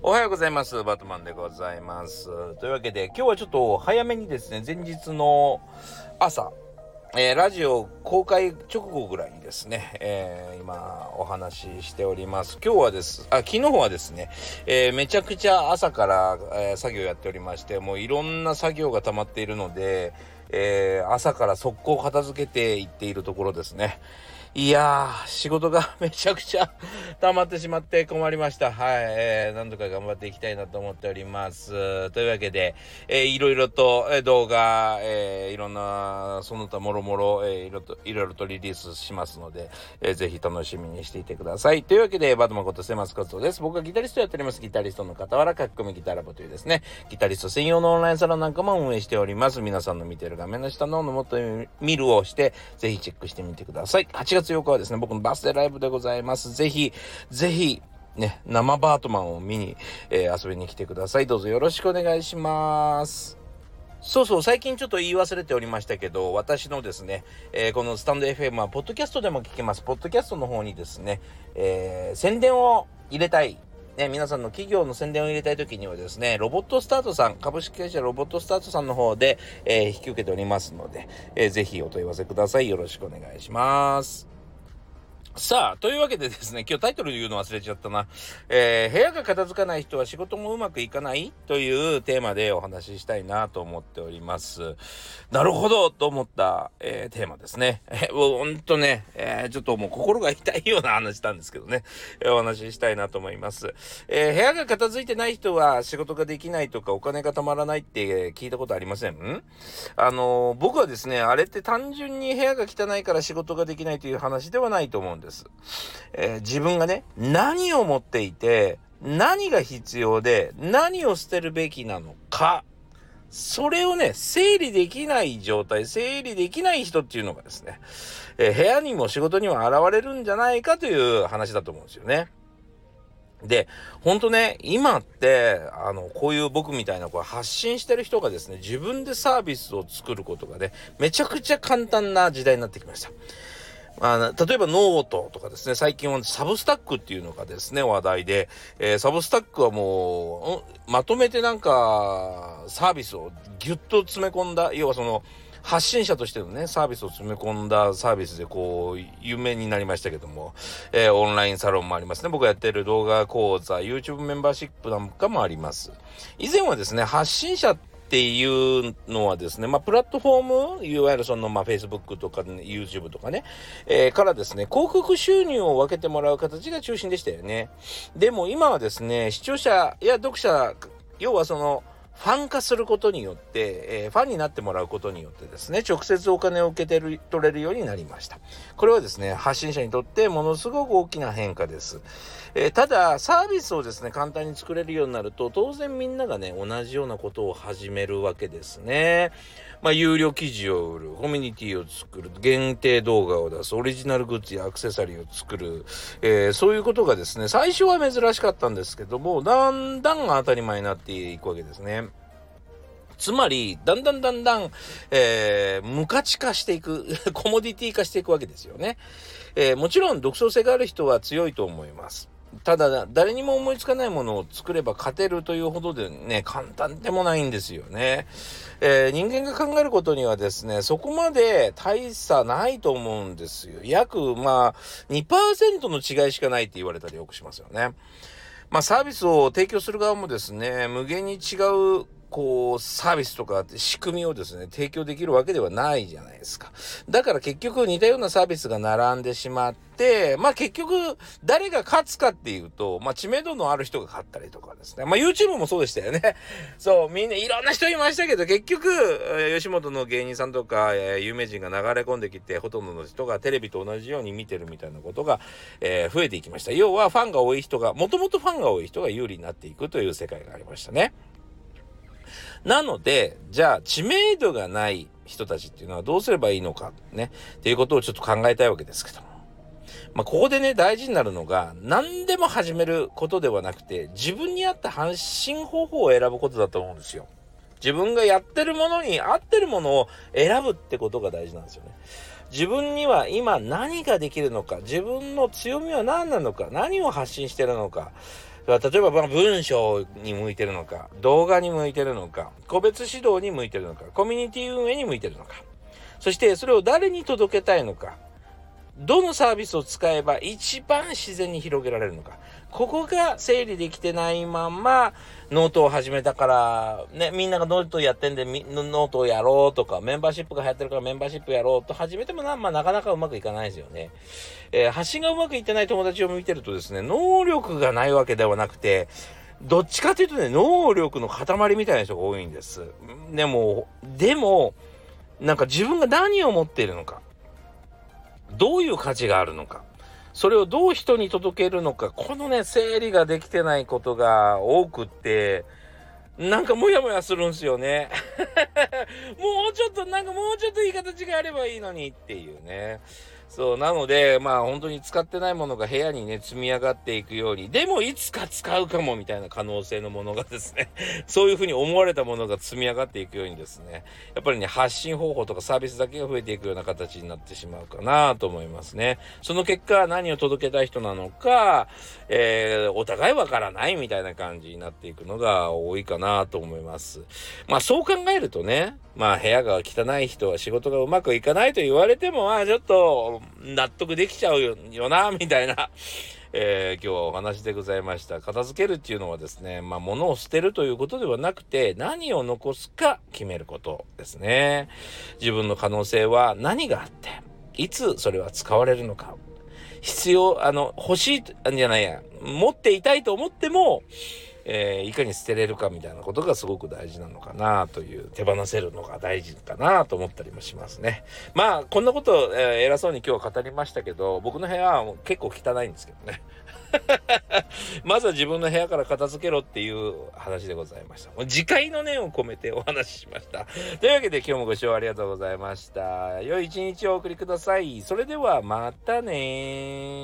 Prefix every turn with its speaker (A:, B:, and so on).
A: おはようございます。バットマンでございます。というわけで今日はちょっと早めにですね、前日の朝、ラジオ公開直後ぐらいにですね、今お話ししております。昨日はですね、めちゃくちゃ朝から、作業やっておりまして、もういろんな作業が溜まっているので、朝から速攻片付けていっているところですね。いやー、仕事がめちゃくちゃ溜まってしまって困りました。はい、何とか頑張っていきたいなと思っております。というわけで、いろいろと、動画、いろんなその他もろもろ、いろいろとリリースしますので、ぜひ楽しみにしていてください。というわけで、バトマンことセマスコツオです。僕はギタリストやっております。ギタリストの傍ら、書き込みギタラボというですね、ギタリスト専用のオンラインサロンなんかも運営しております。皆さんの見ている画面の下のもっと見るをして、ぜひチェックしてみてください。8月8日はですね、僕のバースデーライブでございます。ぜひね、生バートマンを見に、遊びに来てください。どうぞよろしくお願いします。最近ちょっと言い忘れておりましたけど、私のですね、このスタンド FM はポッドキャストでも聞けます。ポッドキャストの方にですね、宣伝を入れたい。ね、皆さんの企業の宣伝を入れたいときにはですね、ロボットスタートさん、株式会社ロボットスタートさんの方で、引き受けておりますので、ぜひお問い合わせください。よろしくお願いします。さあ、というわけでですね、今日タイトル言うの忘れちゃったな。部屋が片付かない人は仕事もうまくいかないというテーマでお話ししたいなと思っております。なるほどと思った、テーマですね。ほんとね、ちょっともう心が痛いような話なんですけどね、お話ししたいなと思います。部屋が片付いてない人は仕事ができないとかお金がたまらないって聞いたことありません？僕はですね、あれって単純に部屋が汚いから仕事ができないという話ではないと思うんです。自分がね、何を持っていて、何が必要で、何を捨てるべきなのか、それをね、整理できない状態、整理できない人っていうのがですね、部屋にも仕事にも現れるんじゃないかという話だと思うんですよね。で、ほんとね、今って、こういう僕みたいな発信してる人がですね、自分でサービスを作ることがね、めちゃくちゃ簡単な時代になってきました。例えばノートとかですね、最近はサブスタックっていうのがですね、話題で、サブスタックはもう、まとめてなんか、サービスをギュッと詰め込んだ、要はその、発信者としてのね、サービスを詰め込んだサービスで有名になりましたけども、オンラインサロンもありますね。僕がやってる動画講座、YouTube メンバーシップなんかもあります。以前はですね、発信者っていうのはですね、プラットフォーム、いわゆるFacebook とか、ね、YouTube とかね、からですね、広告収入を分けてもらう形が中心でしたよね。でも今はですね、視聴者や読者、要はファン化することによって、ファンになってもらうことによってですね、直接お金を受け取れるようになりました。これはですね、発信者にとってものすごく大きな変化です。ただ、サービスをですね、簡単に作れるようになると、当然みんながね、同じようなことを始めるわけですね。有料記事を売る、コミュニティを作る、限定動画を出す、オリジナルグッズやアクセサリーを作る、そういうことがですね、最初は珍しかったんですけども、だんだん当たり前になっていくわけですね。つまり、だんだん、無価値化していく、コモディティ化していくわけですよね。もちろん独創性がある人は強いと思います。ただ、誰にも思いつかないものを作れば勝てるというほどでね、簡単でもないんですよね。人間が考えることにはですね、そこまで大差ないと思うんですよ。約、2% の違いしかないって言われたりよくしますよね。サービスを提供する側もですね、無限に違うサービスとか仕組みをですね、提供できるわけではないじゃないですか。だから結局似たようなサービスが並んでしまって、結局誰が勝つかっていうと、知名度のある人が勝ったりとかですね。YouTube もそうでしたよね。そう、みんないろんな人いましたけど、結局、吉本の芸人さんとか、有名人が流れ込んできて、ほとんどの人がテレビと同じように見てるみたいなことが、増えていきました。要はファンが多い人が、もともとファンが多い人が有利になっていくという世界がありましたね。なので、じゃあ知名度がない人たちっていうのはどうすればいいのかね、っていうことをちょっと考えたいわけですけども。ここでね、大事になるのが、何でも始めることではなくて、自分に合った発信方法を選ぶことだと思うんですよ。自分がやってるものに合ってるものを選ぶってことが大事なんですよね。自分には今何ができるのか、自分の強みは何なのか、何を発信してるのか、 例えば文章に向いてるのか、動画に向いてるのか、個別指導に向いてるのか、コミュニティ運営に向いてるのか、そしてそれを誰に届けたいのか、どのサービスを使えば一番自然に広げられるのか、ここが整理できてないままノートを始めたからね、みんながノートやってんでノートをやろうとか、メンバーシップが流行ってるからメンバーシップやろうと始めてもなかなかうまくいかないですよね。発信がうまくいってない友達を見てるとですね、能力がないわけではなくて、どっちかというとね、能力の塊みたいな人が多いんです。でもなんか自分が何を持っているのか、どういう価値があるのか、それをどう人に届けるのか、このね、整理ができてないことが多くって、なんかモヤモヤするんですよね。もうちょっといい形があればいいのにっていうね。そう、なので、本当に使ってないものが部屋にね、積み上がっていくように、でもいつか使うかもみたいな可能性のものがですね、そういうふうに思われたものが積み上がっていくようにですね、やっぱりね、発信方法とかサービスだけが増えていくような形になってしまうかなと思いますね。その結果、何を届けたい人なのか、お互いわからないみたいな感じになっていくのが多いかなと思います。そう考えるとね、部屋が汚い人は仕事がうまくいかないと言われても、ちょっと納得できちゃうよな、みたいな、今日はお話でございました。片付けるっていうのはですね、物を捨てるということではなくて、何を残すか決めることですね。自分の可能性は何があって、いつそれは使われるのか。欲しい、持っていたいと思っても、いかに捨てれるかみたいなことがすごく大事なのかなという、手放せるのが大事かなと思ったりもしますね。こんなことを、偉そうに今日は語りましたけど、僕の部屋は結構汚いんですけどね。まずは自分の部屋から片付けろっていう話でございました。自戒の念を込めてお話ししました。というわけで今日もご視聴ありがとうございました。良い一日をお送りください。それではまたね。